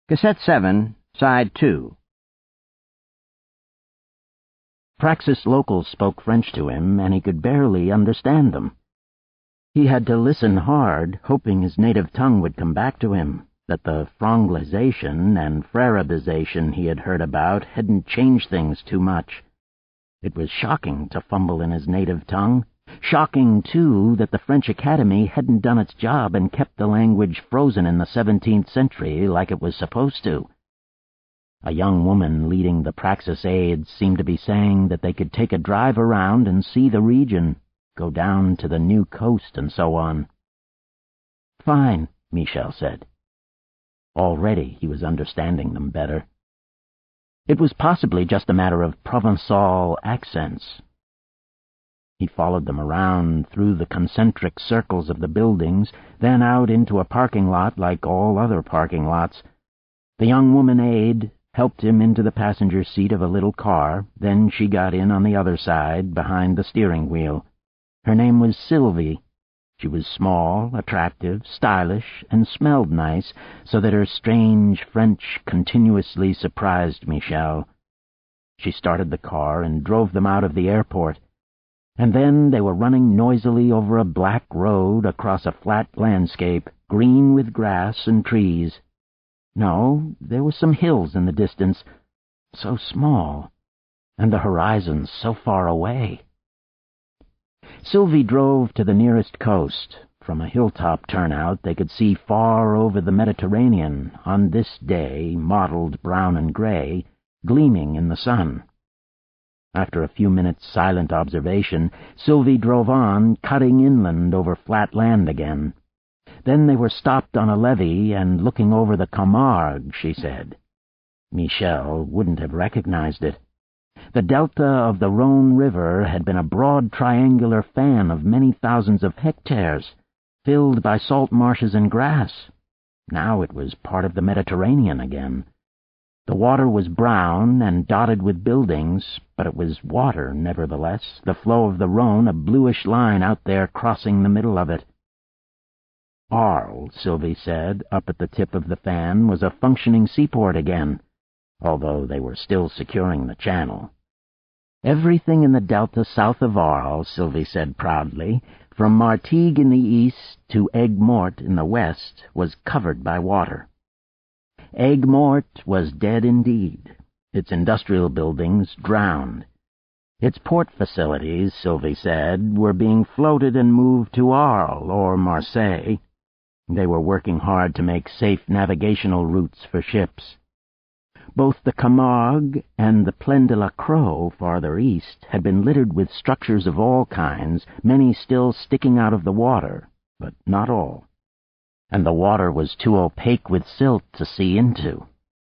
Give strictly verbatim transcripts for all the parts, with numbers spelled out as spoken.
Cassette seven, Side two. Praxis locals spoke French to him, and he could barely understand them. He had to listen hard, hoping his native tongue would come back to him, that the franglization and frarabization he had heard about hadn't changed things too much. It was shocking to fumble in his native tongue. Shocking, too, that the French Academy hadn't done its job and kept the language frozen in the seventeenth century like it was supposed to. A young woman leading the Praxis aides seemed to be saying that they could take a drive around and see the region, go down to the new coast and so on. Fine, Michel said. Already he was understanding them better. It was possibly just a matter of Provençal accents. He followed them around through the concentric circles of the buildings, then out into a parking lot like all other parking lots. The young woman aide helped him into the passenger seat of a little car, then she got in on the other side, behind the steering wheel. Her name was Sylvie. She was small, attractive, stylish, and smelled nice, so that her strange French continuously surprised Michel. She started the car and drove them out of the airport. And then they were running noisily over a black road across a flat landscape, green with grass and trees. No, there were some hills in the distance, so small, and the horizon so far away. Sylvie drove to the nearest coast. From a hilltop turnout they could see far over the Mediterranean, on this day, mottled brown and gray, gleaming in the sun. After a few minutes' silent observation, Sylvie drove on, cutting inland over flat land again. Then they were stopped on a levee and looking over the Camargue, she said. Michel wouldn't have recognized it. The delta of the Rhone River had been a broad triangular fan of many thousands of hectares, filled by salt marshes and grass. Now it was part of the Mediterranean again. The water was brown and dotted with buildings, but it was water, nevertheless, the flow of the Rhone a bluish line out there crossing the middle of it. Arles, Sylvie said, up at the tip of the fan, was a functioning seaport again, although they were still securing the channel. Everything in the delta south of Arles, Sylvie said proudly, from Martigues in the east to Aigues-Mortes in the west, was covered by water. Aigues-Mortes was dead indeed, its industrial buildings drowned. Its port facilities, Sylvie said, were being floated and moved to Arles or Marseille. They were working hard to make safe navigational routes for ships. Both the Camargue and the Plaine de la Crau, farther east, had been littered with structures of all kinds, many still sticking out of the water, but not all. And the water was too opaque with silt to see into.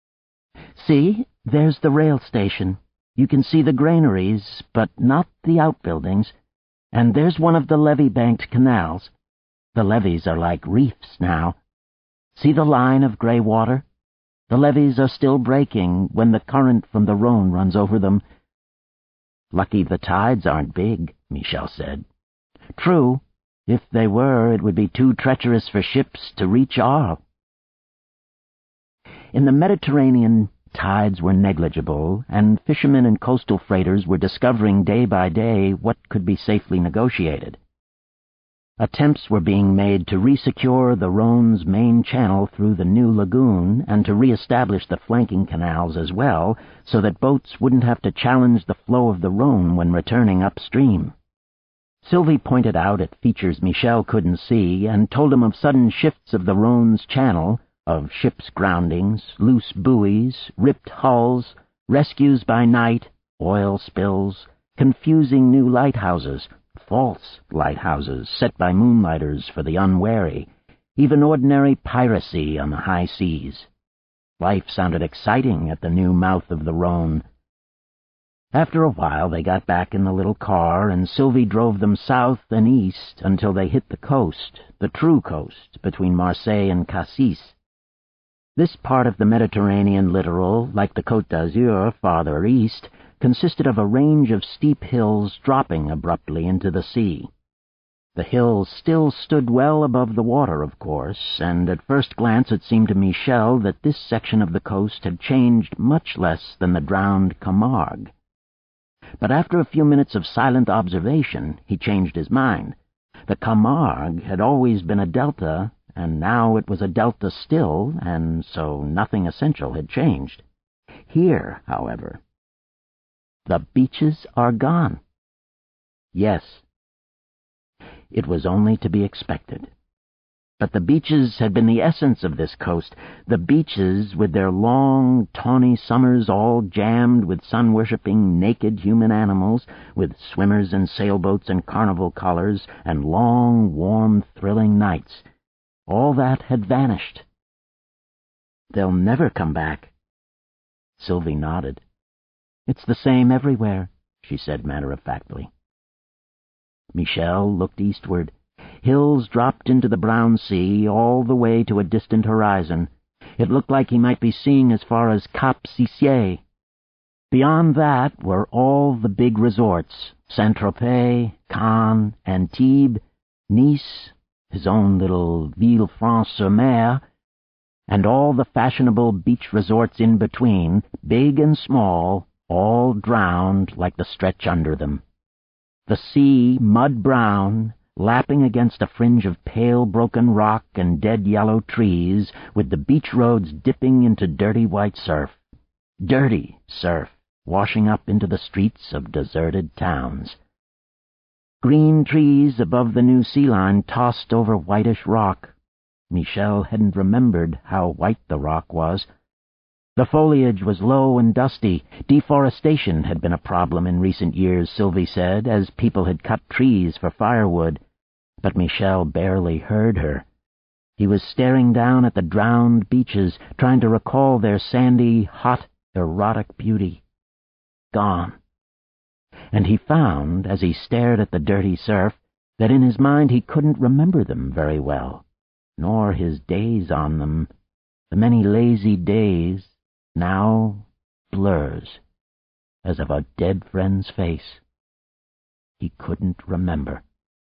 See, there's the rail station. You can see the granaries, but not the outbuildings. And there's one of the levee-banked canals. The levees are like reefs now. See the line of grey water? The levees are still breaking when the current from the Rhone runs over them. Lucky the tides aren't big, Michel said. True. If they were, it would be too treacherous for ships to reach Arles. In the Mediterranean, tides were negligible, and fishermen and coastal freighters were discovering day by day what could be safely negotiated. Attempts were being made to resecure the Rhone's main channel through the new lagoon and to re-establish the flanking canals as well, so that boats wouldn't have to challenge the flow of the Rhone when returning upstream. Sylvie pointed out at features Michel couldn't see and told him of sudden shifts of the Rhone's channel, of ships' groundings, loose buoys, ripped hulls, rescues by night, oil spills, confusing new lighthouses, false lighthouses set by moonlighters for the unwary, even ordinary piracy on the high seas. Life sounded exciting at the new mouth of the Rhone. After a while they got back in the little car, and Sylvie drove them south and east until they hit the coast, the true coast, between Marseille and Cassis. This part of the Mediterranean littoral, like the Côte d'Azur farther east, consisted of a range of steep hills dropping abruptly into the sea. The hills still stood well above the water, of course, and at first glance it seemed to Michel that this section of the coast had changed much less than the drowned Camargue. But after a few minutes of silent observation, he changed his mind. The Camargue had always been a delta, and now it was a delta still, and so nothing essential had changed. Here, however, the beaches are gone. Yes, it was only to be expected. But the beaches had been the essence of this coast, the beaches with their long, tawny summers all jammed with sun-worshipping, naked human animals, with swimmers and sailboats and carnival colors, and long, warm, thrilling nights. All that had vanished. They'll never come back. Sylvie nodded. It's the same everywhere, she said matter-of-factly. Michel looked eastward. Hills dropped into the brown sea all the way to a distant horizon. It looked like he might be seeing as far as Cap Sissier. Beyond that were all the big resorts, Saint-Tropez, Cannes, Antibes, Nice, his own little Villefranche-sur-Mer, and all the fashionable beach resorts in between, big and small, all drowned like the stretch under them. The sea, mud-brown, lapping against a fringe of pale broken rock and dead yellow trees, with the beach roads dipping into dirty white surf. Dirty surf, washing up into the streets of deserted towns. Green trees above the new sea line tossed over whitish rock. Michel hadn't remembered how white the rock was. The foliage was low and dusty. Deforestation had been a problem in recent years, Sylvie said, as people had cut trees for firewood. But Michel barely heard her. He was staring down at the drowned beaches, trying to recall their sandy, hot, erotic beauty. Gone. And he found, as he stared at the dirty surf, that in his mind he couldn't remember them very well, nor his days on them, the many lazy days, now blurs, as of a dead friend's face. He couldn't remember.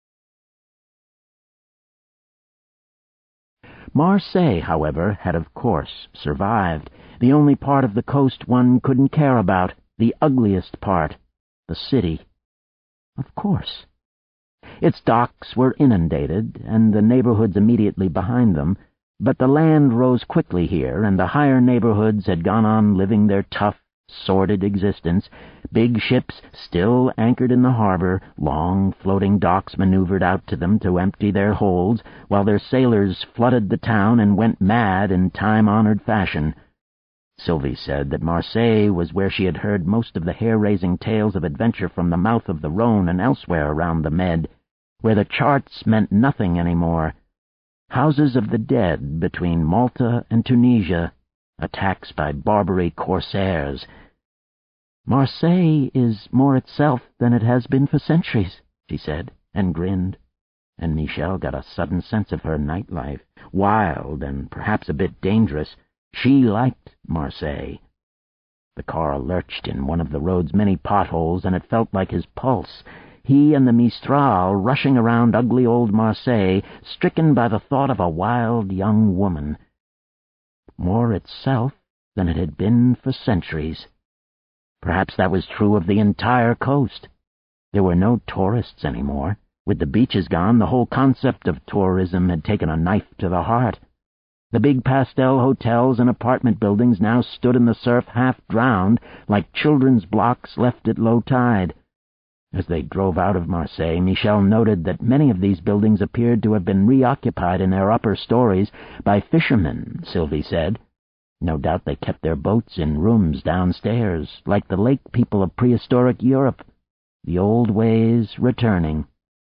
Marseille, however, had of course survived, the only part of the coast one couldn't care about, the ugliest part, the city. Of course. Its docks were inundated, and the neighborhoods immediately behind them, but the land rose quickly here, and the higher neighborhoods had gone on living their tough, sordid existence, big ships still anchored in the harbor, long floating docks maneuvered out to them to empty their holds, while their sailors flooded the town and went mad in time-honored fashion. Sylvie said that Marseille was where she had heard most of the hair-raising tales of adventure from the mouth of the Rhone and elsewhere around the Med, where the charts meant nothing anymore. Houses of the dead between Malta and Tunisia, attacks by Barbary corsairs. Marseille is more itself than it has been for centuries, she said, and grinned. And Michel got a sudden sense of her nightlife, wild and perhaps a bit dangerous. She liked Marseille. The car lurched in one of the road's many potholes, and it felt like his pulse. He and the Mistral rushing around ugly old Marseille, stricken by the thought of a wild young woman. More itself than it had been for centuries. Perhaps that was true of the entire coast. There were no tourists anymore. With the beaches gone, the whole concept of tourism had taken a knife to the heart. The big pastel hotels and apartment buildings now stood in the surf half drowned, like children's blocks left at low tide. As they drove out of Marseille, Michel noted that many of these buildings appeared to have been reoccupied in their upper stories by fishermen, Sylvie said. No doubt they kept their boats in rooms downstairs, like the lake people of prehistoric Europe, the old ways returning.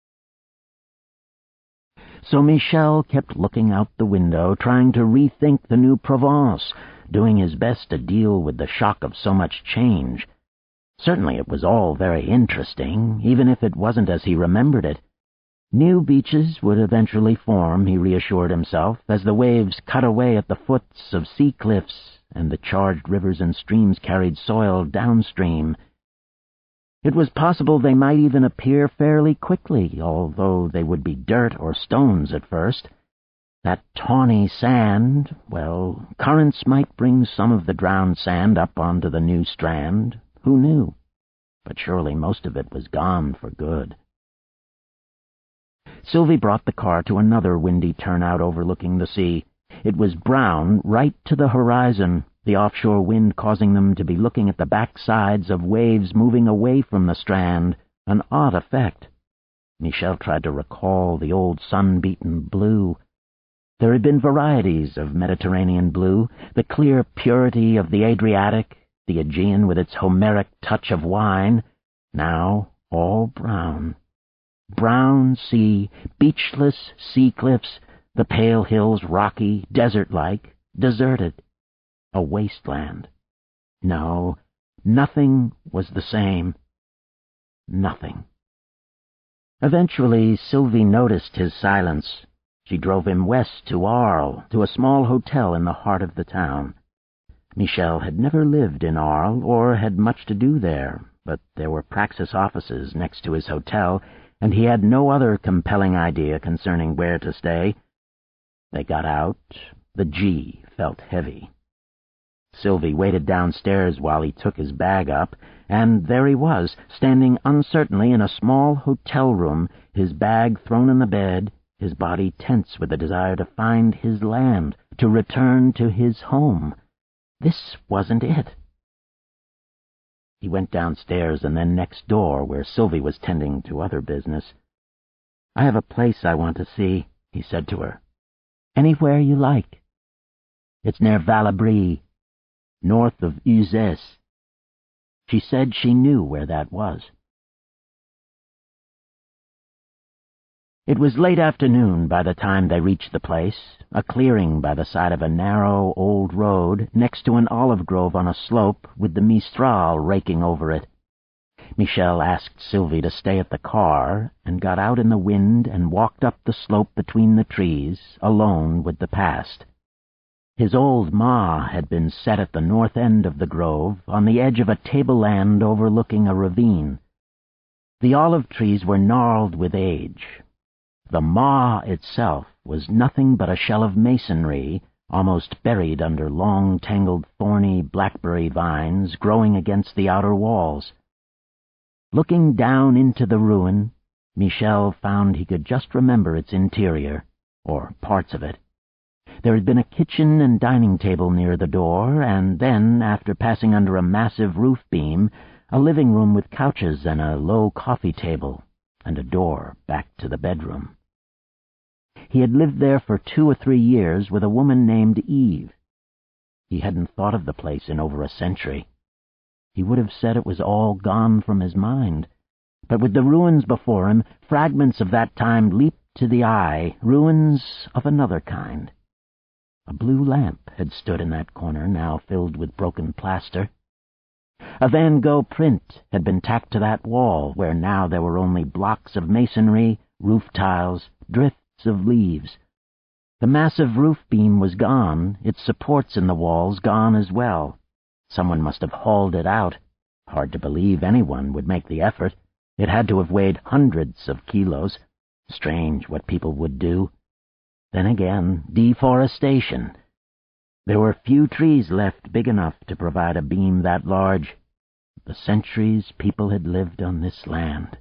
So Michel kept looking out the window, trying to rethink the new Provence, doing his best to deal with the shock of so much change. Certainly it was all very interesting, even if it wasn't as he remembered it. New beaches would eventually form, he reassured himself, as the waves cut away at the foots of sea cliffs and the charged rivers and streams carried soil downstream. It was possible they might even appear fairly quickly, although they would be dirt or stones at first. That tawny sand, well, currents might bring some of the drowned sand up onto the new strand. Who knew? But surely most of it was gone for good. Sylvie brought the car to another windy turnout overlooking the sea. It was brown right to the horizon, the offshore wind causing them to be looking at the back sides of waves moving away from the strand, an odd effect. Michel tried to recall the old sun-beaten blue. There had been varieties of Mediterranean blue, the clear purity of the Adriatic, the Aegean with its Homeric touch of wine, now all brown. Brown sea, beachless sea cliffs, the pale hills rocky, desert-like, deserted. A wasteland. No, nothing was the same. Nothing. Eventually, Sylvie noticed his silence. She drove him west to Arles, to a small hotel in the heart of the town. Michel had never lived in Arles or had much to do there, but there were Praxis offices next to his hotel, and he had no other compelling idea concerning where to stay. They got out. The G felt heavy. Sylvie waited downstairs while he took his bag up, and there he was, standing uncertainly in a small hotel room, his bag thrown in the bed, his body tense with the desire to find his land, to return to his home. This wasn't it. He went downstairs and then next door, where Sylvie was tending to other business. "I have a place I want to see," he said to her. "Anywhere you like. It's near Valabri, north of Uzès." She said she knew where that was. It was late afternoon by the time they reached the place, a clearing by the side of a narrow old road next to an olive grove on a slope with the Mistral raking over it. Michel asked Sylvie to stay at the car and got out in the wind and walked up the slope between the trees, alone with the past. His old ma had been set at the north end of the grove, on the edge of a tableland overlooking a ravine. The olive trees were gnarled with age. The ma itself was nothing but a shell of masonry, almost buried under long, tangled, thorny blackberry vines growing against the outer walls. Looking down into the ruin, Michel found he could just remember its interior, or parts of it. There had been a kitchen and dining table near the door, and then, after passing under a massive roof beam, a living room with couches and a low coffee table, and a door back to the bedroom. He had lived there for two or three years with a woman named Eve. He hadn't thought of the place in over a century. He would have said it was all gone from his mind. But with the ruins before him, fragments of that time leaped to the eye, ruins of another kind. A blue lamp had stood in that corner, now filled with broken plaster. A Van Gogh print had been tacked to that wall, where now there were only blocks of masonry, roof tiles, drifts of leaves. The massive roof beam was gone, its supports in the walls gone as well. Someone must have hauled it out. Hard to believe anyone would make the effort. It had to have weighed hundreds of kilos. Strange what people would do. Then again, deforestation. There were few trees left big enough to provide a beam that large. The centuries people had lived on this land.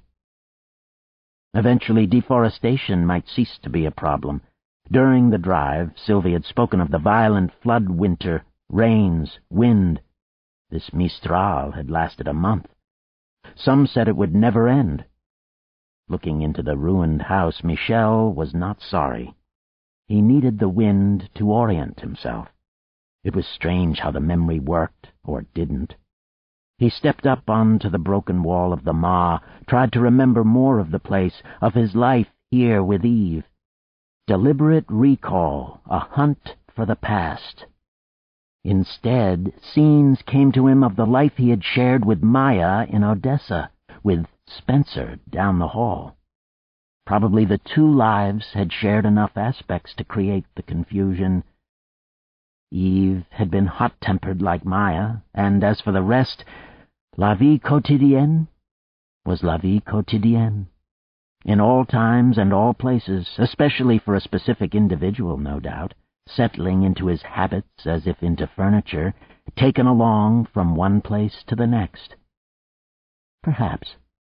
Eventually, deforestation might cease to be a problem. During the drive, Sylvie had spoken of the violent flood winter, rains, wind. This Mistral had lasted a month. Some said it would never end. Looking into the ruined house, Michel was not sorry. He needed the wind to orient himself. It was strange how the memory worked, or didn't. He stepped up onto the broken wall of the Ma, tried to remember more of the place, of his life here with Eve. Deliberate recall, a hunt for the past. Instead, scenes came to him of the life he had shared with Maya in Odessa, with Spencer down the hall. Probably the two lives had shared enough aspects to create the confusion. Eve had been hot-tempered like Maya, and as for the rest, la vie quotidienne, was la vie quotidienne. In all times and all places, especially for a specific individual, no doubt, settling into his habits as if into furniture, taken along from one place to the next. Perhaps.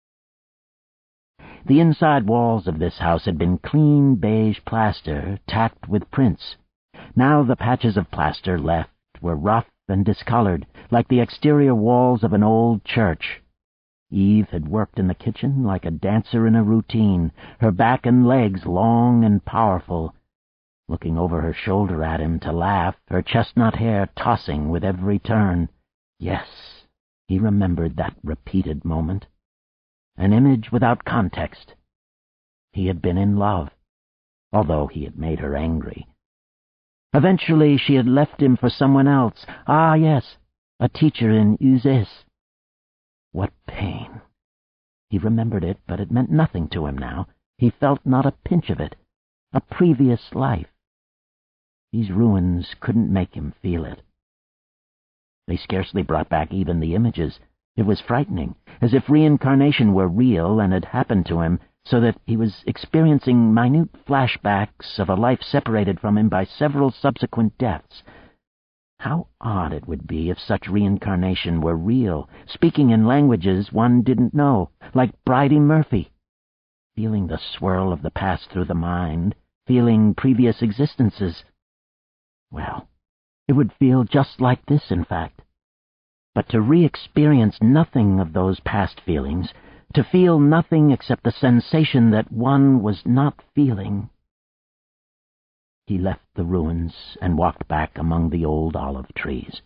The inside walls of this house had been clean beige plaster tacked with prints. Now the patches of plaster left were rough and discolored, like the exterior walls of an old church. Eve had worked in the kitchen like a dancer in a routine, her back and legs long and powerful, looking over her shoulder at him to laugh, her chestnut hair tossing with every turn. Yes, he remembered that repeated moment. An image without context. He had been in love, although he had made her angry. Eventually she had left him for someone else. Ah, yes, a teacher in Uzès. What pain! He remembered it, but it meant nothing to him now. He felt not a pinch of it. A previous life. These ruins couldn't make him feel it. They scarcely brought back even the images. It was frightening, as if reincarnation were real and had happened to him, so that he was experiencing minute flashbacks of a life separated from him by several subsequent deaths. How odd it would be if such reincarnation were real, speaking in languages one didn't know, like Bridie Murphy. Feeling the swirl of the past through the mind, feeling previous existences. Well, it would feel just like this, in fact. But to re-experience nothing of those past feelings, to feel nothing except the sensation that one was not feeling. He left the ruins and walked back among the old olive trees.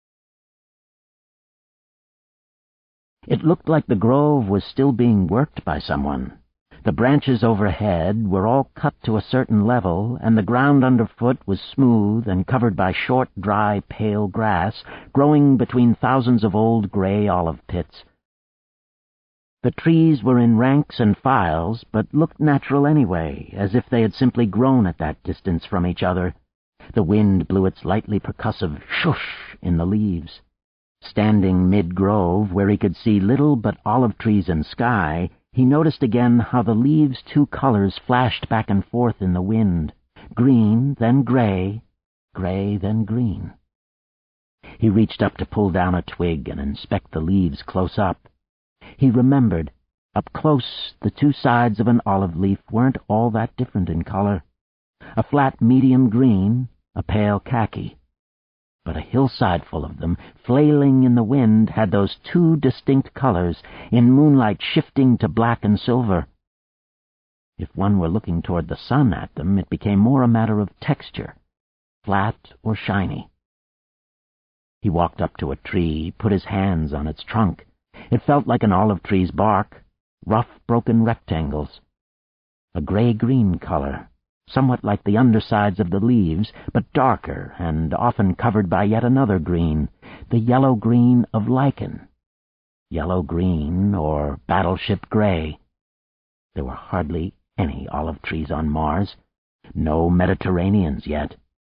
It looked like the grove was still being worked by someone. The branches overhead were all cut to a certain level, and the ground underfoot was smooth and covered by short, dry, pale grass, growing between thousands of old gray olive pits. The trees were in ranks and files, but looked natural anyway, as if they had simply grown at that distance from each other. The wind blew its lightly percussive shush in the leaves. Standing mid-grove, where he could see little but olive trees and sky, he noticed again how the leaves' two colors flashed back and forth in the wind, green, then gray, gray, then green. He reached up to pull down a twig and inspect the leaves close up. He remembered, up close, the two sides of an olive leaf weren't all that different in color. A flat medium green, a pale khaki. But a hillside full of them, flailing in the wind, had those two distinct colors, in moonlight shifting to black and silver. If one were looking toward the sun at them, it became more a matter of texture, flat or shiny. He walked up to a tree, put his hands on its trunk. It felt like an olive tree's bark, rough, broken rectangles. A gray-green color, somewhat like the undersides of the leaves, but darker and often covered by yet another green, the yellow-green of lichen. Yellow-green or battleship gray. There were hardly any olive trees on Mars. No Mediterraneans yet.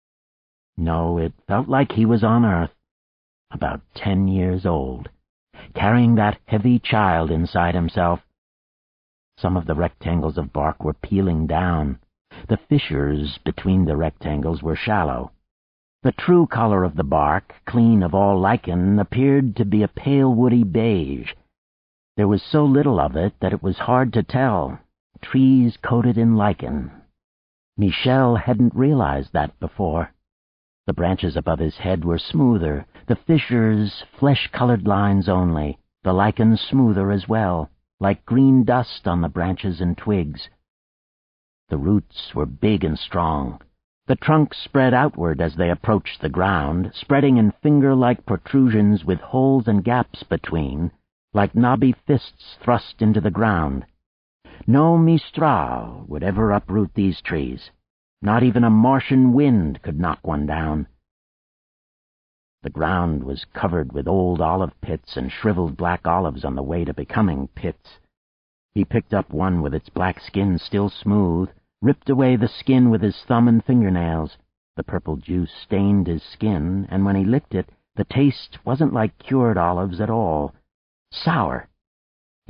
No, it felt like he was on Earth, about ten years old, carrying that heavy child inside himself. Some of the rectangles of bark were peeling down. The fissures between the rectangles were shallow. The true color of the bark, clean of all lichen, appeared to be a pale woody beige. There was so little of it that it was hard to tell. Trees coated in lichen. Michel hadn't realized that before. The branches above his head were smoother, the fissures flesh-colored lines only, the lichen smoother as well, like green dust on the branches and twigs. The roots were big and strong. The trunks spread outward as they approached the ground, spreading in finger-like protrusions with holes and gaps between, like knobby fists thrust into the ground. No Mistral would ever uproot these trees. Not even a Martian wind could knock one down. The ground was covered with old olive pits and shriveled black olives on the way to becoming pits. He picked up one with its black skin still smooth, ripped away the skin with his thumb and fingernails. The purple juice stained his skin, and when he licked it, the taste wasn't like cured olives at all. Sour.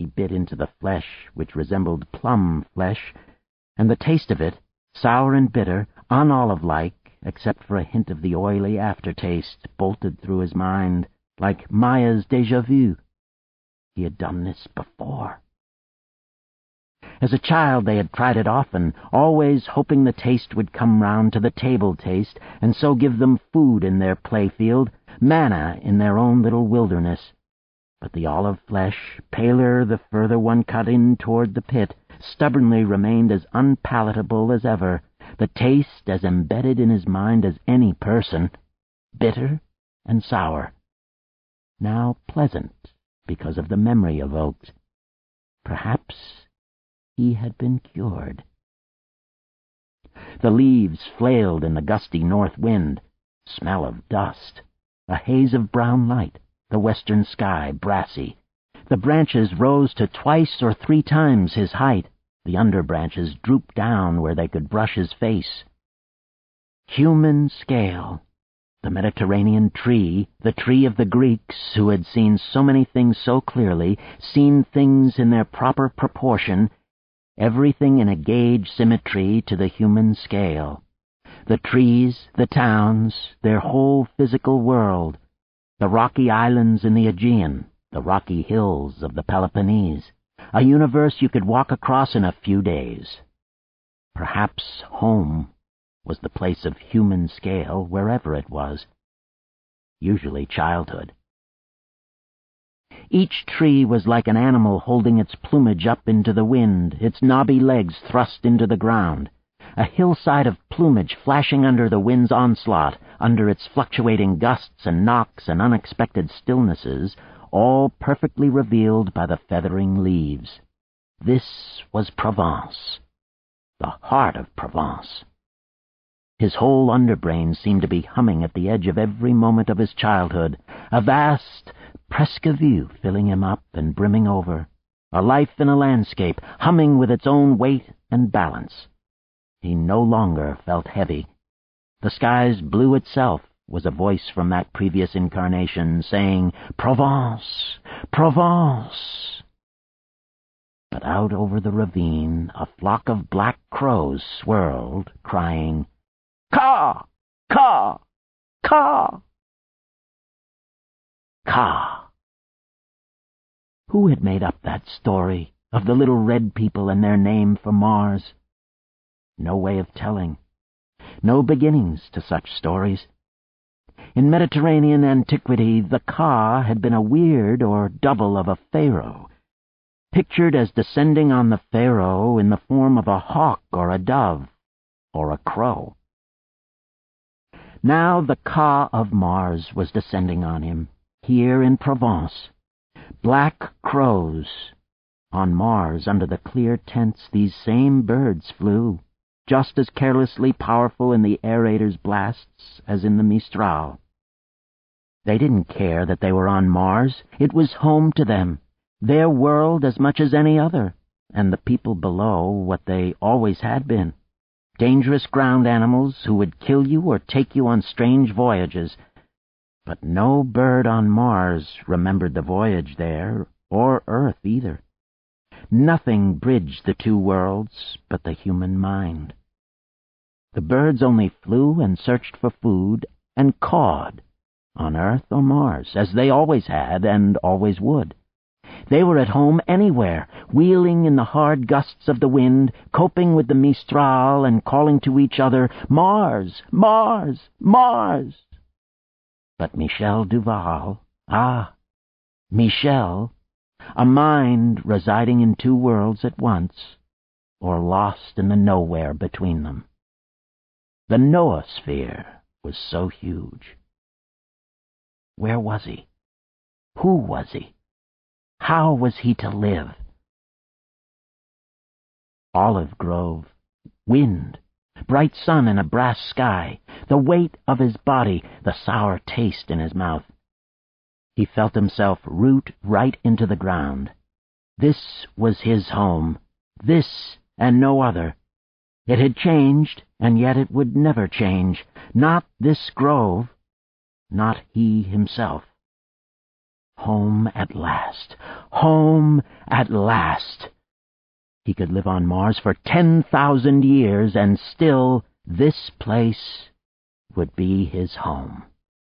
He bit into the flesh, which resembled plum flesh, and the taste of it, sour and bitter, unolive-like, except for a hint of the oily aftertaste, bolted through his mind, like Maya's déjà vu. He had done this before. As a child they had tried it often, always hoping the taste would come round to the table taste, and so give them food in their playfield, manna in their own little wilderness. But the olive flesh, paler the further one cut in toward the pit, stubbornly remained as unpalatable as ever, the taste as embedded in his mind as any person, bitter and sour. Now pleasant, because of the memory evoked. Perhaps he had been cured. The leaves flailed in the gusty north wind. Smell of dust. A haze of brown light. The western sky brassy. The branches rose to twice or three times his height. The underbranches drooped down where they could brush his face. Human scale. The Mediterranean tree, the tree of the Greeks, who had seen so many things so clearly, seen things in their proper proportion, everything in a gauge symmetry to the human scale. The trees, the towns, their whole physical world, the rocky islands in the Aegean, the rocky hills of the Peloponnese, a universe you could walk across in a few days. Perhaps home was the place of human scale wherever it was. Usually childhood. Each tree was like an animal holding its plumage up into the wind, its knobby legs thrust into the ground. A hillside of plumage flashing under the wind's onslaught, under its fluctuating gusts and knocks and unexpected stillnesses, all perfectly revealed by the feathering leaves. This was Provence, the heart of Provence. His whole underbrain seemed to be humming at the edge of every moment of his childhood, a vast presque vue filling him up and brimming over, a life in a landscape, humming with its own weight and balance. He no longer felt heavy. The sky's blue itself was a voice from that previous incarnation, saying, "Provence! Provence!" But out over the ravine a flock of black crows swirled, crying, "Caw! Caw! Caw!" Caw! Who had made up that story of the little red people and their name for Mars? No way of telling. No beginnings to such stories. In Mediterranean antiquity, the Ka had been a weird or double of a pharaoh, pictured as descending on the pharaoh in the form of a hawk or a dove or a crow. Now the Ka of Mars was descending on him, here in Provence. Black crows. On Mars, under the clear tents, these same birds flew, just as carelessly powerful in the aerator's blasts as in the Mistral. They didn't care that they were on Mars. It was home to them, their world as much as any other, and the people below what they always had been. Dangerous ground animals who would kill you or take you on strange voyages. But no bird on Mars remembered the voyage there, or Earth either. Nothing bridged the two worlds but the human mind. The birds only flew and searched for food and cawed, on Earth or Mars, as they always had and always would. They were at home anywhere, wheeling in the hard gusts of the wind, coping with the Mistral and calling to each other, "Mars! Mars! Mars!" But Michel Duval, ah, Michel, a mind residing in two worlds at once, or lost in the nowhere between them. The noosphere was so huge. Where was he? Who was he? How was he to live? Olive grove, wind, bright sun in a brass sky, the weight of his body, the sour taste in his mouth. He felt himself root right into the ground. This was his home, this and no other. It had changed, and yet it would never change. Not this grove, not he himself. Home at last. Home at last. He could live on Mars for ten thousand years, and still this place would be his home.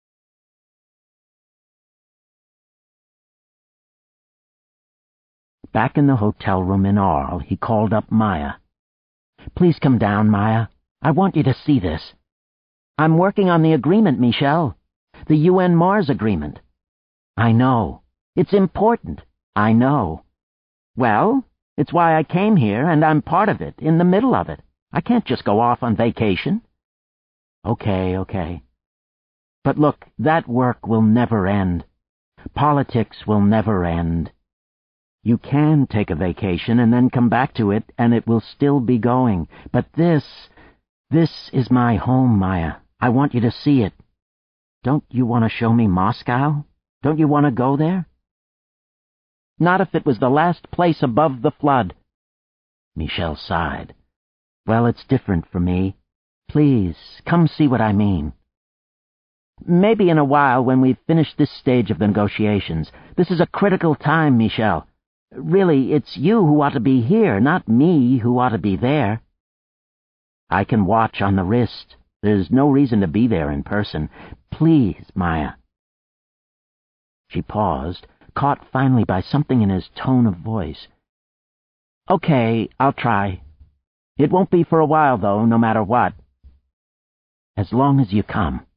Back in the hotel room in Arles, he called up Maya. "Please come down, Maya. I want you to see this. I'm working on the agreement, Michel. The U N Mars agreement. I know. It's important. I know. Well, it's why I came here, and I'm part of it, in the middle of it. I can't just go off on vacation." Okay, okay. But look, that work will never end. Politics will never end. You can take a vacation and then come back to it, and it will still be going. But this, this is my home, Maya. I want you to see it. Don't you want to show me Moscow? Don't you want to go there? Not if it was the last place above the flood. Michel sighed. Well, it's different for me. Please, come see what I mean. Maybe in a while when we've finished this stage of the negotiations. This is a critical time, Michel. Really, it's you who ought to be here, not me who ought to be there. I can watch on the wrist. There's no reason to be there in person. Please, Maya. She paused, caught finally by something in his tone of voice. Okay, I'll try. It won't be for a while, though, no matter what. As long as you come.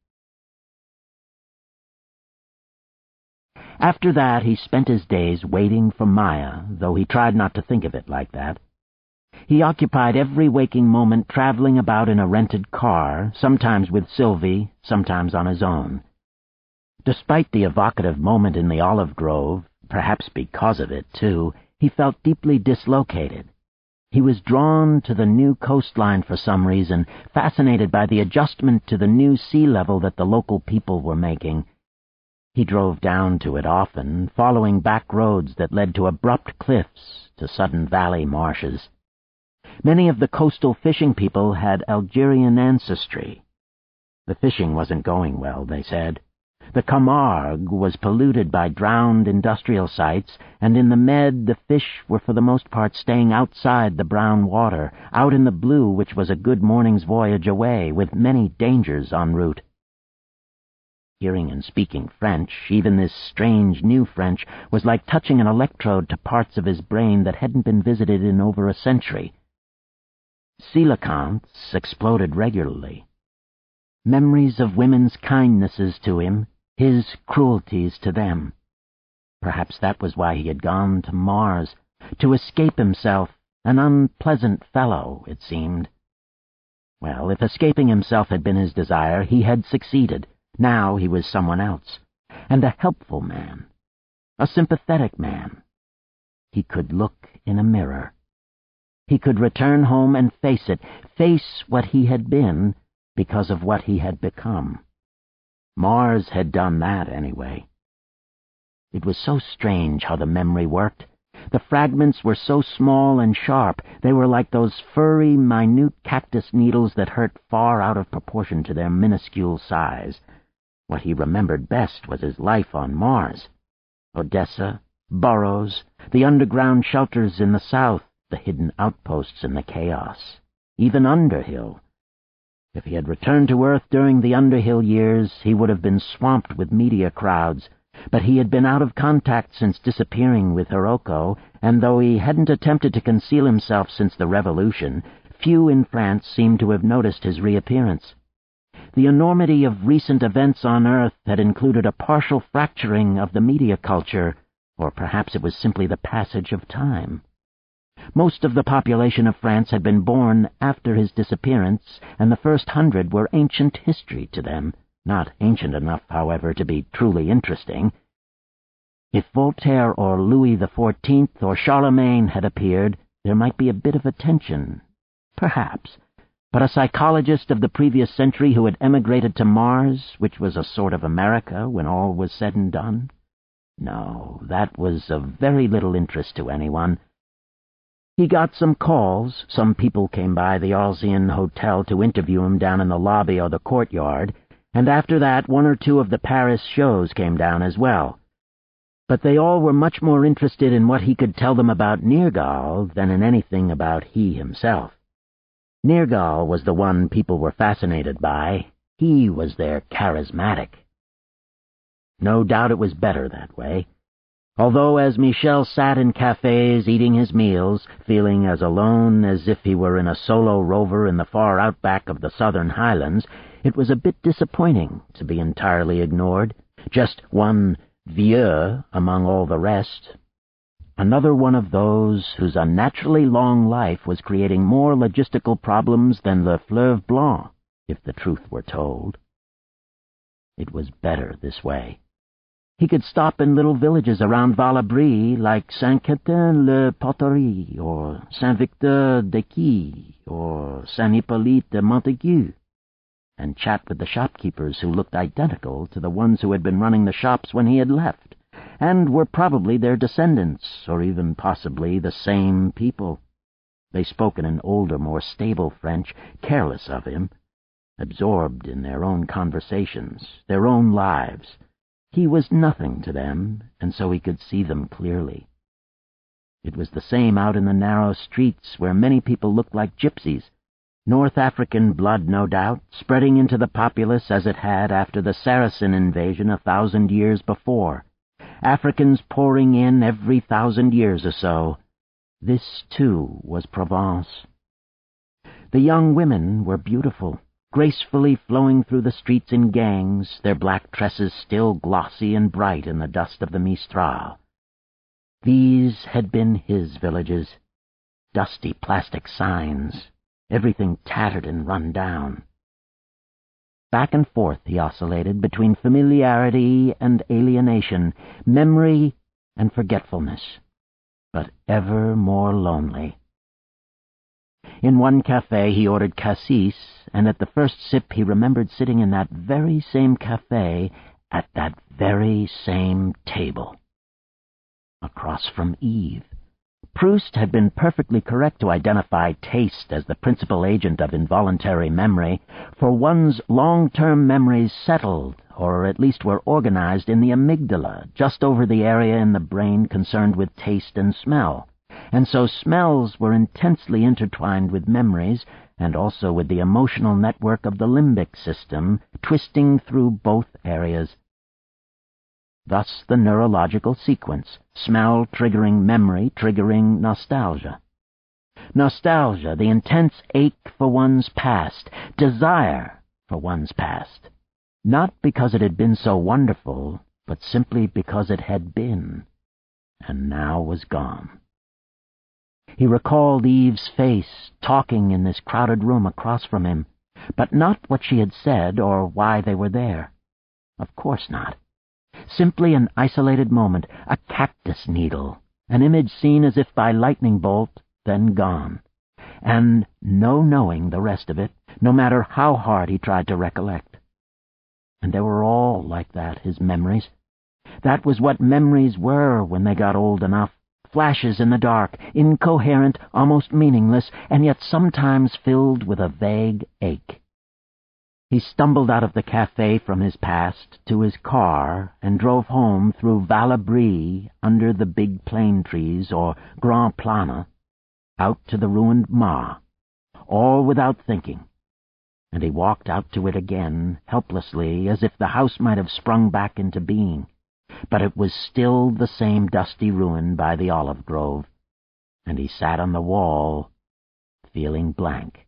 After that, he spent his days waiting for Maya, though he tried not to think of it like that. He occupied every waking moment traveling about in a rented car, sometimes with Sylvie, sometimes on his own. Despite the evocative moment in the olive grove, perhaps because of it, too, he felt deeply dislocated. He was drawn to the new coastline for some reason, fascinated by the adjustment to the new sea level that the local people were making. He drove down to it often, following back roads that led to abrupt cliffs, to sudden valley marshes. Many of the coastal fishing people had Algerian ancestry. The fishing wasn't going well, they said. The Camargue was polluted by drowned industrial sites, and in the Med the fish were for the most part staying outside the brown water, out in the blue which was a good morning's voyage away, with many dangers en route. Hearing and speaking French, even this strange new French, was like touching an electrode to parts of his brain that hadn't been visited in over a century. Coelacanths exploded regularly. Memories of women's kindnesses to him, his cruelties to them. Perhaps that was why he had gone to Mars, to escape himself, an unpleasant fellow, it seemed. Well, if escaping himself had been his desire, he had succeeded. Now he was someone else, and a helpful man, a sympathetic man. He could look in a mirror. He could return home and face it, face what he had been because of what he had become. Mars had done that anyway. It was so strange how the memory worked. The fragments were so small and sharp, they were like those furry, minute cactus needles that hurt far out of proportion to their minuscule size. What he remembered best was his life on Mars. Odessa, Burroughs, the underground shelters in the south, the hidden outposts in the chaos. Even Underhill. If he had returned to Earth during the Underhill years, he would have been swamped with media crowds, but he had been out of contact since disappearing with Hiroko, and though he hadn't attempted to conceal himself since the Revolution, few in France seemed to have noticed his reappearance. The enormity of recent events on Earth had included a partial fracturing of the media culture, or perhaps it was simply the passage of time. Most of the population of France had been born after his disappearance, and the first hundred were ancient history to them, not ancient enough, however, to be truly interesting. If Voltaire or Louis the Fourteenth or Charlemagne had appeared, there might be a bit of attention, perhaps. But a psychologist of the previous century who had emigrated to Mars, which was a sort of America when all was said and done? No, that was of very little interest to anyone. He got some calls. Some people came by the Arlesian Hotel to interview him down in the lobby or the courtyard, and after that one or two of the Paris shows came down as well. But they all were much more interested in what he could tell them about Nergal than in anything about he himself. Nergal was the one people were fascinated by. He was their charismatic. No doubt it was better that way. Although as Michel sat in cafes eating his meals, feeling as alone as if he were in a solo rover in the far outback of the southern highlands, it was a bit disappointing to be entirely ignored, just one vieux among all the rest. Another one of those whose unnaturally long life was creating more logistical problems than the Fleuve Blanc, if the truth were told. It was better this way. He could stop in little villages around Valabri like Saint-Quentin-le-Poterie or Saint-Victor-de-Quay or Saint-Hippolyte-de-Montaigu, and chat with the shopkeepers who looked identical to the ones who had been running the shops when he had left, and were probably their descendants, or even possibly the same people. They spoke in an older, more stable French, careless of him, absorbed in their own conversations, their own lives. He was nothing to them, and so he could see them clearly. It was the same out in the narrow streets where many people looked like gypsies, North African blood, no doubt, spreading into the populace as it had after the Saracen invasion a thousand years before. Africans pouring in every thousand years or so. This, too, was Provence. The young women were beautiful, gracefully flowing through the streets in gangs, their black tresses still glossy and bright in the dust of the Mistral. These had been his villages, dusty plastic signs, everything tattered and run down. Back and forth he oscillated between familiarity and alienation, memory and forgetfulness, but ever more lonely. In one café he ordered cassis, and at the first sip he remembered sitting in that very same café at that very same table. Across from Eve. Proust had been perfectly correct to identify taste as the principal agent of involuntary memory, for one's long-term memories settled, or at least were organized in the amygdala, just over the area in the brain concerned with taste and smell, and so smells were intensely intertwined with memories, and also with the emotional network of the limbic system, twisting through both areas. Thus the neurological sequence, smell triggering memory, triggering nostalgia. Nostalgia, the intense ache for one's past, desire for one's past. Not because it had been so wonderful, but simply because it had been, and now was gone. He recalled Eve's face, talking in this crowded room across from him, but not what she had said or why they were there. Of course not. Simply an isolated moment, a cactus needle, an image seen as if by lightning bolt, then gone, and no knowing the rest of it, no matter how hard he tried to recollect. And they were all like that, his memories. That was what memories were when they got old enough, flashes in the dark, incoherent, almost meaningless, and yet sometimes filled with a vague ache. He stumbled out of the café from his past to his car and drove home through Valabri under the big plane trees, or Grand Plana, out to the ruined Ma, all without thinking. And he walked out to it again, helplessly, as if the house might have sprung back into being. But it was still the same dusty ruin by the olive grove, and he sat on the wall, feeling blank.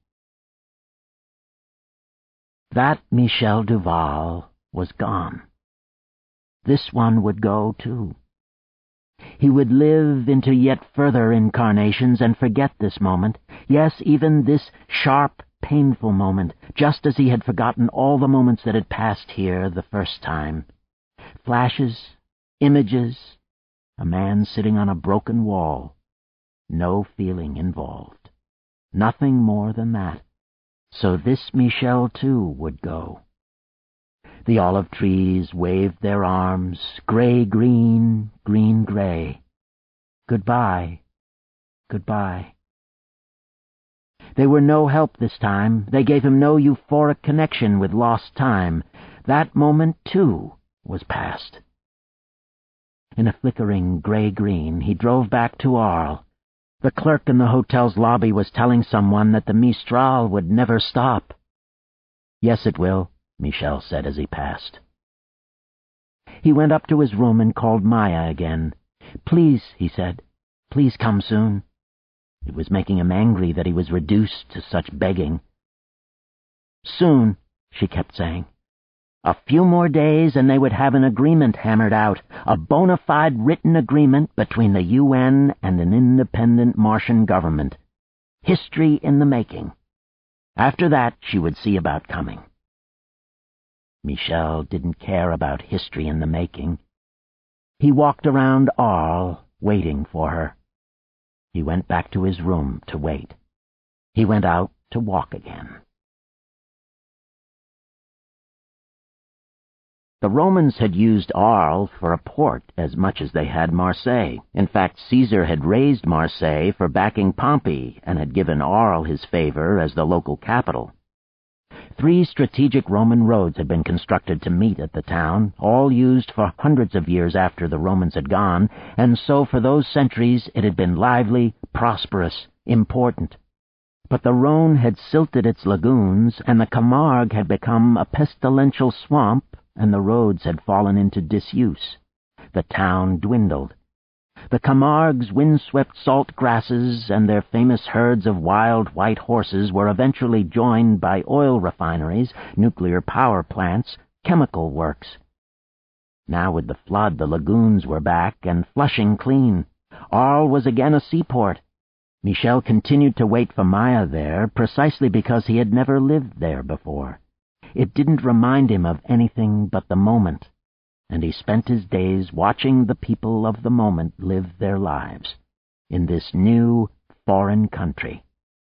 That Michel Duval was gone. This one would go, too. He would live into yet further incarnations and forget this moment, yes, even this sharp, painful moment, just as he had forgotten all the moments that had passed here the first time. Flashes, images, a man sitting on a broken wall. No feeling involved. Nothing more than that. So this Michel, too, would go. The olive trees waved their arms, grey-green, green-grey. Goodbye, goodbye. They were no help this time. They gave him no euphoric connection with lost time. That moment, too, was past. In a flickering gray-green, he drove back to Arles. The clerk in the hotel's lobby was telling someone that the Mistral would never stop. "Yes, it will," Michel said as he passed. He went up to his room and called Maya again. "Please," he said, "please come soon." It was making him angry that he was reduced to such begging. "Soon," she kept saying. A few more days and they would have an agreement hammered out, a bona fide written agreement between the U N and an independent Martian government. History in the making. After that, she would see about coming. Michel didn't care about history in the making. He walked around Arles, waiting for her. He went back to his room to wait. He went out to walk again. The Romans had used Arles for a port as much as they had Marseille. In fact, Caesar had raised Marseille for backing Pompey and had given Arles his favor as the local capital. Three strategic Roman roads had been constructed to meet at the town, all used for hundreds of years after the Romans had gone, and so for those centuries it had been lively, prosperous, important. But the Rhone had silted its lagoons, and the Camargue had become a pestilential swamp, and the roads had fallen into disuse. The town dwindled. The Camargue's wind-swept salt grasses and their famous herds of wild white horses were eventually joined by oil refineries, nuclear power plants, chemical works. Now with the flood the lagoons were back and flushing clean. Arles was again a seaport. Michel continued to wait for Maya there precisely because he had never lived there before. It didn't remind him of anything but the moment, and he spent his days watching the people of the moment live their lives in this new, foreign country.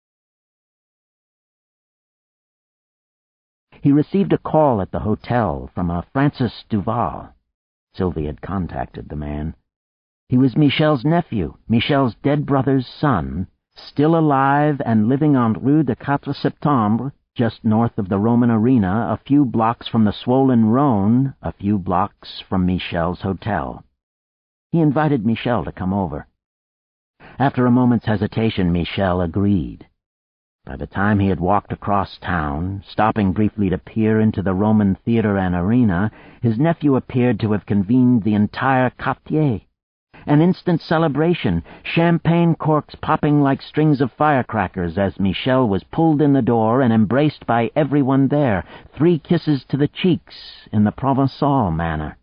He received a call at the hotel from a Francis Duval. Sylvie had contacted the man. He was Michel's nephew, Michel's dead brother's son, still alive and living on Rue de Quatre Septembre, just north of the Roman arena, a few blocks from the swollen Rhone, a few blocks from Michel's hotel. He invited Michel to come over. After a moment's hesitation, Michel agreed. By the time he had walked across town, stopping briefly to peer into the Roman theater and arena, his nephew appeared to have convened the entire quartier. An instant celebration, champagne corks popping like strings of firecrackers as Michel was pulled in the door and embraced by everyone there, three kisses to the cheeks in the Provençal manner.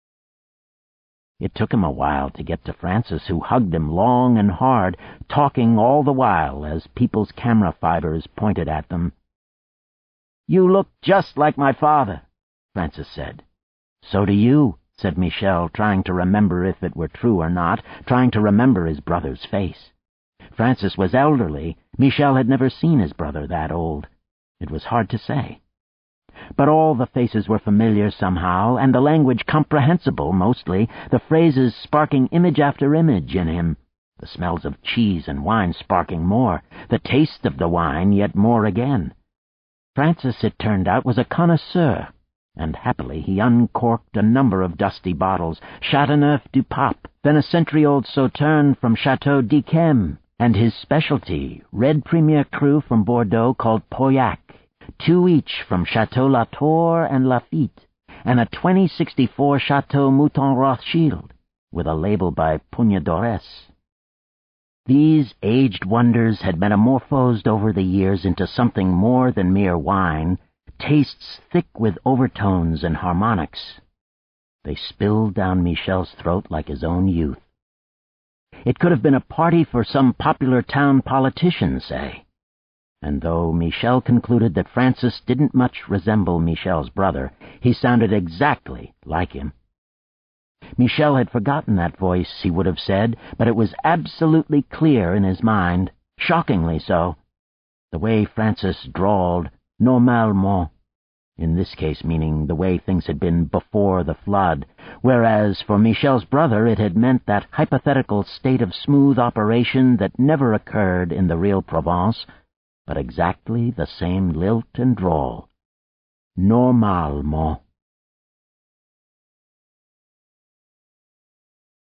It took him a while to get to Francis, who hugged him long and hard, talking all the while as people's camera fibers pointed at them. "You look just like my father," Francis said. "So do you," said Michel, trying to remember if it were true or not, trying to remember his brother's face. Francis was elderly. Michel had never seen his brother that old. It was hard to say. But all the faces were familiar somehow, and the language comprehensible mostly, the phrases sparking image after image in him, the smells of cheese and wine sparking more, the taste of the wine yet more again. Francis, it turned out, was a connoisseur, and happily he uncorked a number of dusty bottles, Chateauneuf du Pape, then a century-old Sauterne from Chateau d'Yquem, and his specialty, red Premier Cru from Bordeaux called Pauillac, two each from Chateau Latour and Lafite, and a twenty sixty-four Chateau Mouton Rothschild, with a label by Pugna d'Ores. These aged wonders had metamorphosed over the years into something more than mere wine, tastes thick with overtones and harmonics. They spilled down Michel's throat like his own youth. It could have been a party for some popular town politician, say. And though Michel concluded that Francis didn't much resemble Michel's brother, he sounded exactly like him. Michel had forgotten that voice, he would have said, but it was absolutely clear in his mind, shockingly so. The way Francis drawled, normalement, in this case meaning the way things had been before the flood, whereas for Michel's brother it had meant that hypothetical state of smooth operation that never occurred in the real Provence, but exactly the same lilt and drawl. Normalement.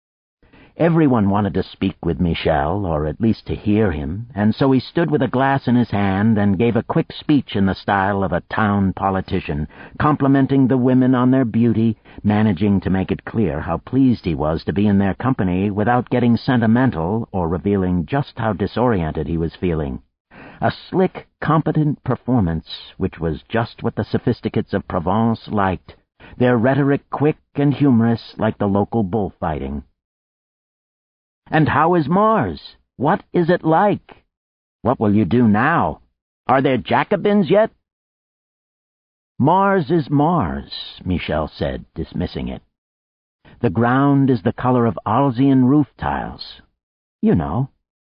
Everyone wanted to speak with Michel, or at least to hear him, and so he stood with a glass in his hand and gave a quick speech in the style of a town politician, complimenting the women on their beauty, managing to make it clear how pleased he was to be in their company without getting sentimental or revealing just how disoriented he was feeling. A slick, competent performance, which was just what the sophisticates of Provence liked, their rhetoric quick and humorous like the local bullfighting. "And how is Mars? What is it like? What will you do now? Are there Jacobins yet?" "Mars is Mars," Michel said, dismissing it. "The ground is the color of Arlesian roof tiles. You know."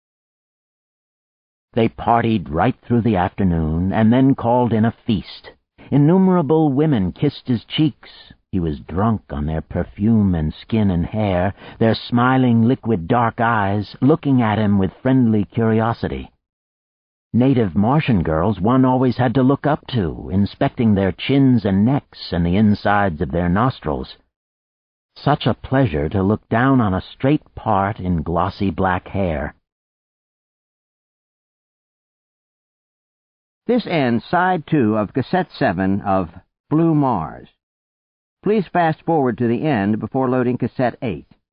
They partied right through the afternoon, and then called in a feast. Innumerable women kissed his cheeks. He was drunk on their perfume and skin and hair, their smiling, liquid dark eyes, looking at him with friendly curiosity. Native Martian girls one always had to look up to, inspecting their chins and necks and the insides of their nostrils. Such a pleasure to look down on a straight part in glossy black hair. This ends Side two of Cassette seven of Blue Mars. Please fast forward to the end before loading Cassette eight.